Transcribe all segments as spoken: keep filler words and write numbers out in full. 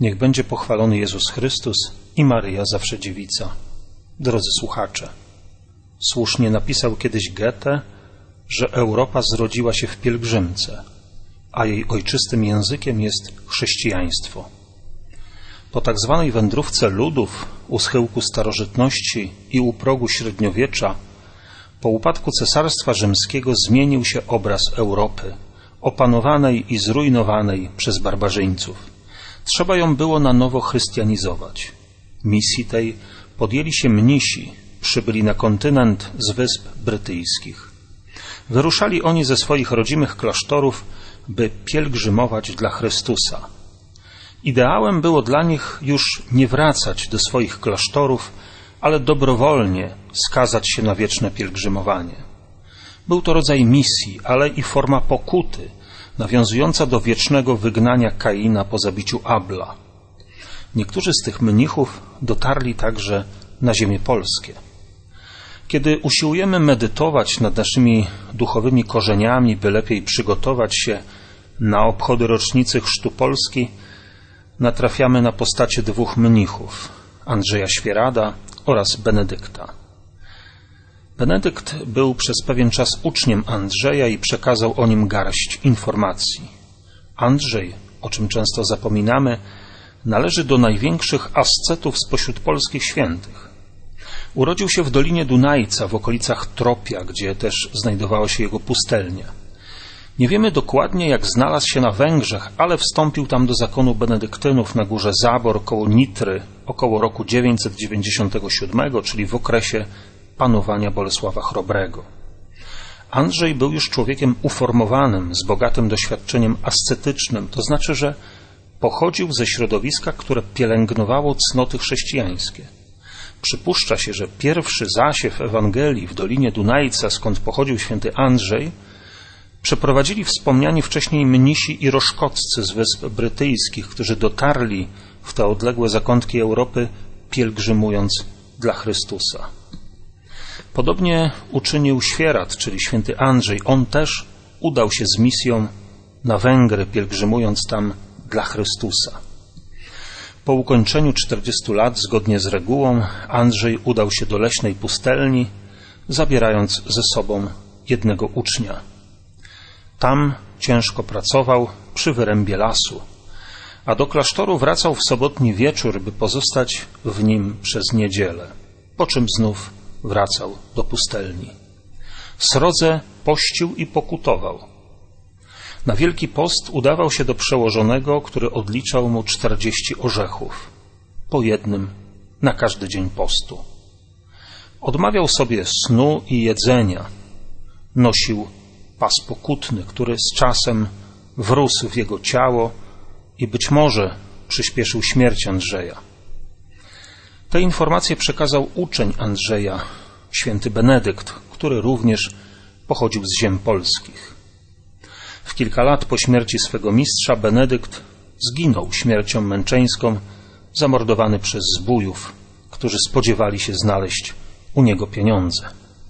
Niech będzie pochwalony Jezus Chrystus i Maryja zawsze dziewica. Drodzy słuchacze, słusznie napisał kiedyś Goethe, że Europa zrodziła się w pielgrzymce, a jej ojczystym językiem jest chrześcijaństwo. Po tak zwanej wędrówce ludów u schyłku starożytności i u progu średniowiecza, po upadku Cesarstwa Rzymskiego zmienił się obraz Europy, opanowanej i zrujnowanej przez barbarzyńców. Trzeba ją było na nowo chrystianizować. Misji tej podjęli się mnisi, przybyli na kontynent z Wysp Brytyjskich. Wyruszali oni ze swoich rodzimych klasztorów, by pielgrzymować dla Chrystusa. Ideałem było dla nich już nie wracać do swoich klasztorów, ale dobrowolnie skazać się na wieczne pielgrzymowanie. Był to rodzaj misji, ale i forma pokuty, nawiązująca do wiecznego wygnania Kaina po zabiciu Abla. Niektórzy z tych mnichów dotarli także na ziemię polskie. Kiedy usiłujemy medytować nad naszymi duchowymi korzeniami, by lepiej przygotować się na obchody rocznicy chrztu Polski, natrafiamy na postacie dwóch mnichów, Andrzeja Świerada oraz Benedykta. Benedykt był przez pewien czas uczniem Andrzeja i przekazał o nim garść informacji. Andrzej, o czym często zapominamy, należy do największych ascetów spośród polskich świętych. Urodził się w Dolinie Dunajca, w okolicach Tropia, gdzie też znajdowała się jego pustelnia. Nie wiemy dokładnie, jak znalazł się na Węgrzech, ale wstąpił tam do zakonu benedyktynów na górze Zabor koło Nitry około roku dziewięćset dziewięćdziesiątego siódmego, czyli w okresie panowania Bolesława Chrobrego. Andrzej był już człowiekiem uformowanym, z bogatym doświadczeniem ascetycznym, to znaczy, że pochodził ze środowiska, które pielęgnowało cnoty chrześcijańskie. Przypuszcza się, że pierwszy zasiew Ewangelii w Dolinie Dunajca, skąd pochodził święty Andrzej, przeprowadzili wspomniani wcześniej mnisi i roszkoccy z Wysp Brytyjskich, którzy dotarli w te odległe zakątki Europy, pielgrzymując dla Chrystusa. Podobnie uczynił Świerad, czyli święty Andrzej. On też udał się z misją na Węgry, pielgrzymując tam dla Chrystusa. Po ukończeniu czterdziestu lat, zgodnie z regułą, Andrzej udał się do leśnej pustelni, zabierając ze sobą jednego ucznia. Tam ciężko pracował przy wyrębie lasu, a do klasztoru wracał w sobotni wieczór, by pozostać w nim przez niedzielę, po czym znów wracał do pustelni. Srodze pościł i pokutował. Na Wielki Post udawał się do przełożonego, który odliczał mu czterdzieści orzechów, po jednym na każdy dzień postu. Odmawiał sobie snu i jedzenia. Nosił pas pokutny, który z czasem wrósł w jego ciało i być może przyspieszył śmierć Andrzeja. Te informacje przekazał uczeń Andrzeja, święty Benedykt, który również pochodził z ziem polskich. W kilka lat po śmierci swego mistrza Benedykt zginął śmiercią męczeńską, zamordowany przez zbójów, którzy spodziewali się znaleźć u niego pieniądze.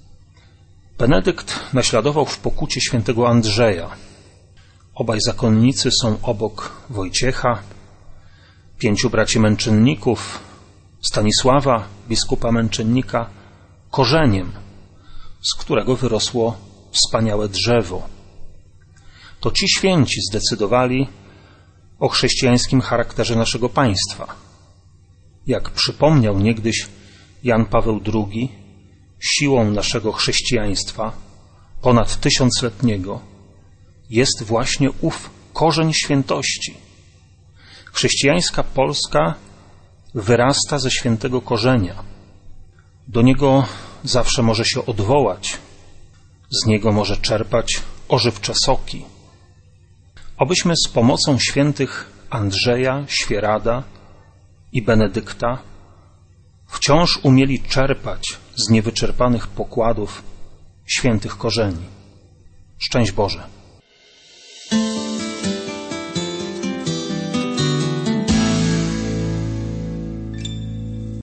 Benedykt naśladował w pokucie świętego Andrzeja. Obaj zakonnicy są obok Wojciecha, pięciu braci męczenników, Stanisława, biskupa męczennika, korzeniem, z którego wyrosło wspaniałe drzewo. To ci święci zdecydowali o chrześcijańskim charakterze naszego państwa. Jak przypomniał niegdyś Jan Paweł drugi, siłą naszego chrześcijaństwa, ponad tysiącletniego, jest właśnie ów korzeń świętości. Chrześcijańska Polska wyrasta ze świętego korzenia. Do niego zawsze może się odwołać, z niego może czerpać ożywcze soki. Obyśmy z pomocą świętych Andrzeja, Świerada i Benedykta wciąż umieli czerpać z niewyczerpanych pokładów świętych korzeni. Szczęść Boże!